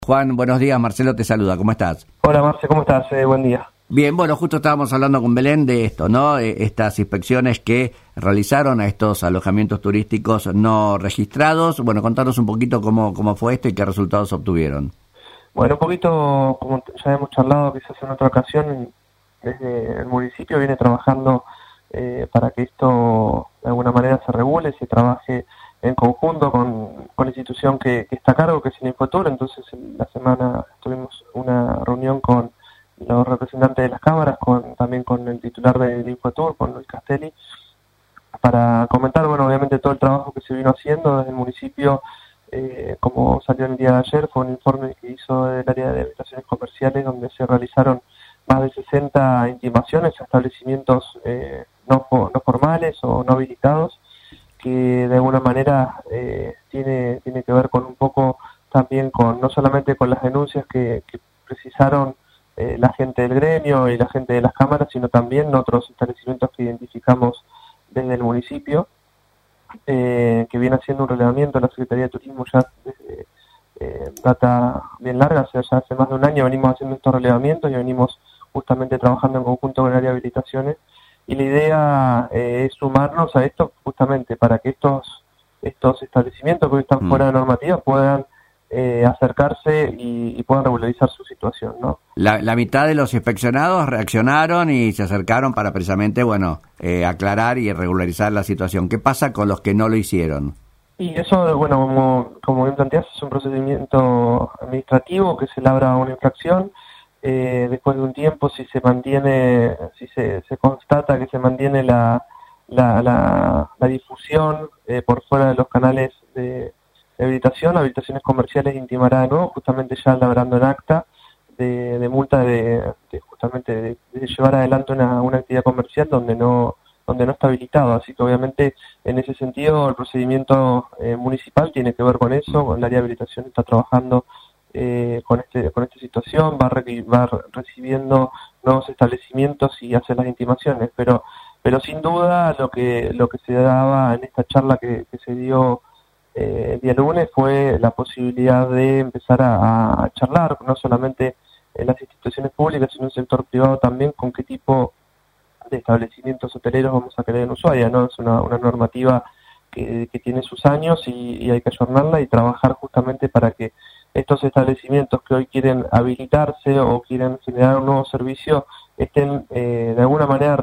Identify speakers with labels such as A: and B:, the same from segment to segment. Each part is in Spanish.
A: Juan, buenos días, Marcelo te saluda, ¿cómo estás?
B: Hola Marce, ¿cómo estás? Buen día.
A: Bien, bueno, justo estábamos hablando con Belén de esto, ¿no? Estas inspecciones que realizaron a estos alojamientos turísticos no registrados. Bueno, contanos un poquito cómo fue esto y qué resultados obtuvieron.
B: Bueno, un poquito, como ya hemos charlado quizás en otra ocasión, desde el municipio viene trabajando para que esto de alguna manera se regule, se trabaje en conjunto con la institución que está a cargo, que es el Infotur. Entonces, en la semana tuvimos una reunión con los representantes de las cámaras, también con el titular del Infotur, con Luis Castelli, para comentar, bueno, obviamente todo el trabajo que se vino haciendo desde el municipio. Como salió el día de ayer, fue un informe que hizo del área de habitaciones comerciales, donde se realizaron más de 60 intimaciones a establecimientos no formales o no habilitados, que de alguna manera tiene que ver con un poco también con, no solamente con las denuncias que precisaron la gente del gremio y la gente de las cámaras, sino también otros establecimientos que identificamos desde el municipio, que viene haciendo un relevamiento a la Secretaría de Turismo ya desde data bien larga, o sea, ya hace más de un año venimos haciendo estos relevamientos y venimos justamente trabajando en conjunto con el área de habilitaciones. Y la idea es sumarnos a esto justamente para que estos establecimientos que hoy están fuera de normativa puedan acercarse y puedan regularizar su situación, ¿no?
A: La mitad de los inspeccionados reaccionaron y se acercaron para precisamente, aclarar y regularizar la situación. ¿Qué pasa con los que no lo hicieron?
B: Y eso, bueno, como bien planteas, es un procedimiento administrativo que se labra una infracción. Después de un tiempo, si se constata que se mantiene la difusión por fuera de los canales de habilitaciones comerciales intimará de nuevo, justamente ya labrando en acta de multa de llevar adelante una actividad comercial donde no está habilitado. Así que obviamente en ese sentido el procedimiento municipal tiene que ver con eso. Con el área de habilitación está trabajando con esta situación, va recibiendo nuevos establecimientos y hace las intimaciones, pero sin duda lo que se daba en esta charla que se dio el día lunes fue la posibilidad de empezar a charlar, no solamente en las instituciones públicas, sino en el sector privado también, con qué tipo de establecimientos hoteleros vamos a querer en Ushuaia, ¿no? Es una normativa que tiene sus años y hay que ayornarla y trabajar justamente para que estos establecimientos que hoy quieren habilitarse o quieren generar un nuevo servicio estén de alguna manera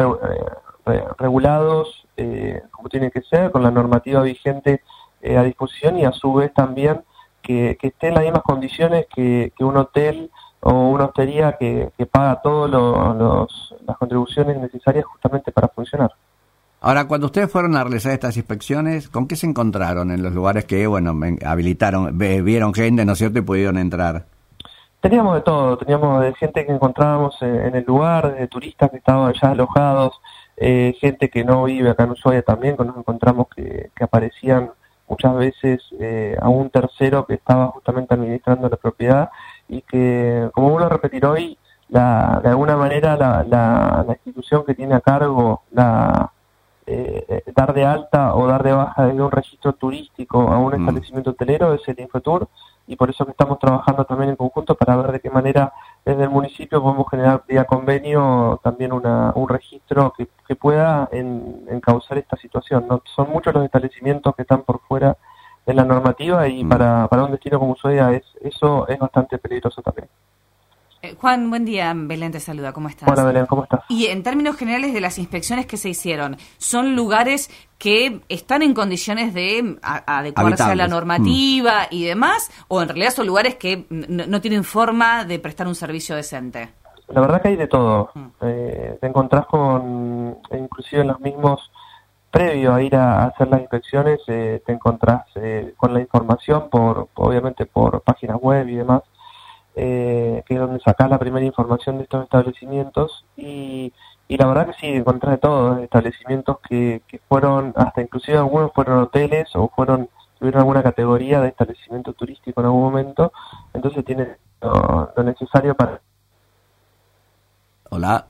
B: regulados como tiene que ser, con la normativa vigente a disposición, y a su vez también que esté en las mismas condiciones que un hotel o una hostería que paga todas las contribuciones necesarias justamente para funcionar.
A: Ahora, cuando ustedes fueron a realizar estas inspecciones, ¿con qué se encontraron en los lugares que, habilitaron, vieron gente, ¿no es cierto?, y pudieron entrar?
B: Teníamos de todo, teníamos de gente que encontrábamos en el lugar, de turistas que estaban ya alojados, gente que no vive acá en Ushuaia también, que nos encontramos que aparecían muchas veces a un tercero que estaba justamente administrando la propiedad y que, como vuelvo a repetir hoy, de alguna manera la institución que tiene a cargo dar de alta o dar de baja de un registro turístico a un establecimiento hotelero es el Infotur, y por eso que estamos trabajando también en conjunto para ver de qué manera desde el municipio podemos generar vía convenio también un registro que pueda encauzar esta situación, ¿no? Son muchos los establecimientos que están por fuera de la normativa y para un destino como Ushuaia eso es bastante peligroso también.
C: Juan, buen día. Belén te saluda. ¿Cómo estás?
B: Hola Belén, ¿cómo estás?
C: Y en términos generales de las inspecciones que se hicieron, ¿son lugares que están en condiciones de adecuarse a la normativa y demás? ¿O en realidad son lugares que no tienen forma de prestar un servicio decente?
B: La verdad que hay de todo. Te encontrás inclusive en los mismos, previo a ir a hacer las inspecciones, te encontrás con la información obviamente por páginas web y demás, que es donde sacás la primera información de estos establecimientos, y la verdad que sí, encontrás de todo, establecimientos que fueron, hasta inclusive algunos fueron hoteles o tuvieron alguna categoría de establecimiento turístico en algún momento, entonces tienen lo necesario para...
A: Hola.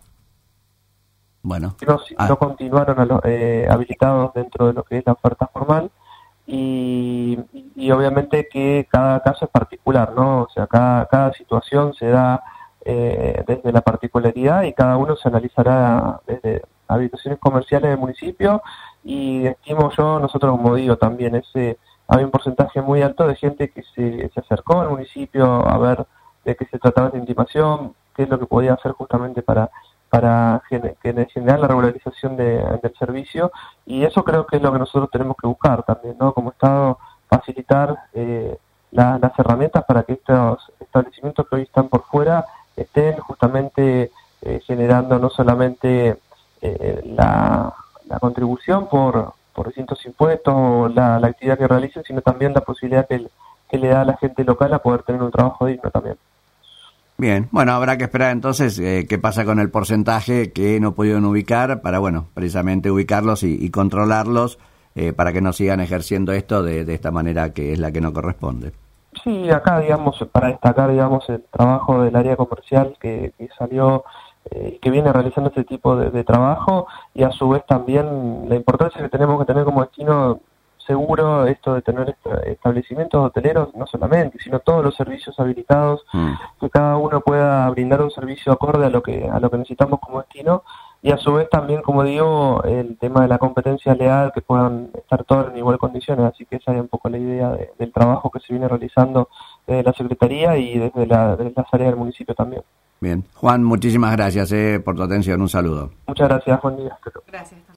A: Bueno.
B: No continuaron habilitados dentro de lo que es la oferta formal, y obviamente que cada caso es particular, ¿no? O sea, cada situación se da desde la particularidad y cada uno se analizará desde habitaciones comerciales del municipio y estimo yo, nosotros como digo también, hay un porcentaje muy alto de gente que se acercó al municipio a ver de qué se trataba esta intimación, qué es lo que podía hacer justamente para generar la regularización del servicio, y eso creo que es lo que nosotros tenemos que buscar también, ¿no? Como Estado, facilitar las herramientas para que estos establecimientos que hoy están por fuera estén justamente generando no solamente la contribución por distintos impuestos o la actividad que realicen, sino también la posibilidad que le da a la gente local a poder tener un trabajo digno también.
A: Bien, bueno, habrá que esperar entonces qué pasa con el porcentaje que no pudieron ubicar para, bueno, precisamente ubicarlos y controlarlos para que no sigan ejerciendo esto de esta manera que es la que no corresponde.
B: Sí, acá, digamos, para destacar, digamos, el trabajo del área comercial que salió, que viene realizando este tipo de trabajo, y a su vez también la importancia que tenemos que tener como destino seguro, esto de tener establecimientos hoteleros, no solamente, sino todos los servicios habilitados, que cada uno pueda brindar un servicio acorde a lo que necesitamos como destino, y a su vez también, como digo, el tema de la competencia leal, que puedan estar todos en igual condiciones, así que esa es un poco la idea del trabajo que se viene realizando desde la Secretaría y desde las áreas del municipio también.
A: Bien, Juan, muchísimas gracias por tu atención, un saludo.
B: Muchas gracias, buen día.
C: Gracias.